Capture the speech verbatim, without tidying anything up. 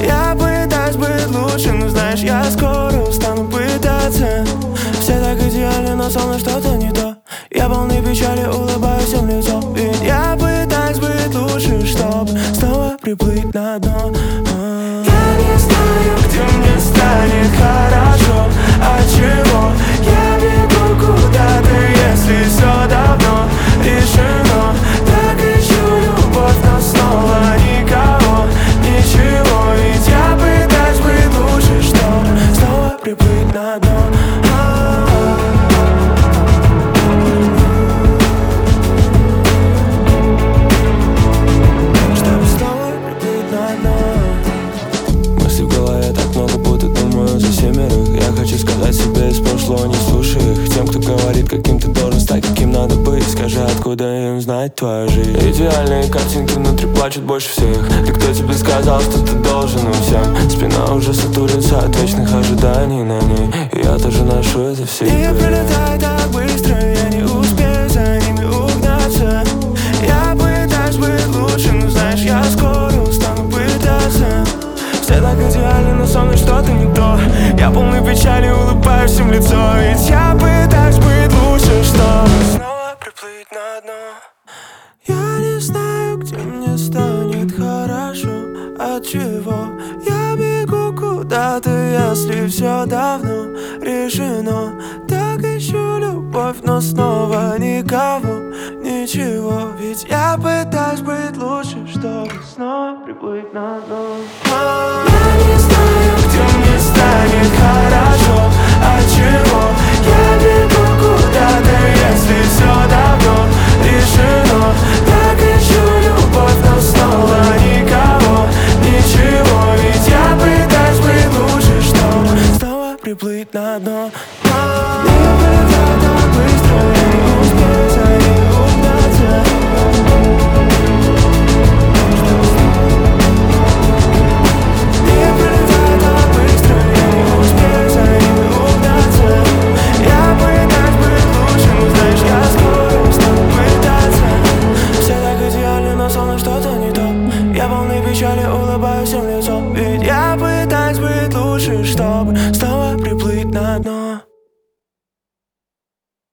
Я пытаюсь быть лучше, но знаешь, я скоро устану пытаться. Все так идеально, но со мной что-то не то. Я полный печали, улыбаюсь им в лицо. Ведь я пытаюсь быть лучше, чтоб снова приплыть на дно. Я не знаю, где мне станет хорошо, от чего я бегу куда-то, если все давно решено. Так ищу любовь, но снова никого, ничего. Ведь я пытаюсь быть лучше, чтоб снова приплыть на дно. Сказать себе из прошлого, не слушай их. Тем, кто говорит, каким ты должен стать, каким надо быть. Скажи, откуда им знать твою жизнь? Идеальные картинки внутри плачут больше всех. И кто тебе сказал, что ты должен им всем? Спина уже сатурится от вечных ожиданий на ней. И я тоже ношу это в себе. Мир пролетает так быстро, я не успею за ними угнаться. Я пытаюсь быть лучше, но знаешь, я скоро устану пытаться. Все так идеально, но со мной что-то не то. Я полный печали, улыбаюсь им в лицо. Ведь я пытаюсь быть лучше, чтобы снова приплыть на дно. Я не знаю, где мне станет хорошо, от чего я бегу куда-то, если все давно решено. Так ищу любовь, но снова никого, ничего. Ведь я пытаюсь быть лучше, чтобы снова приплыть на дно.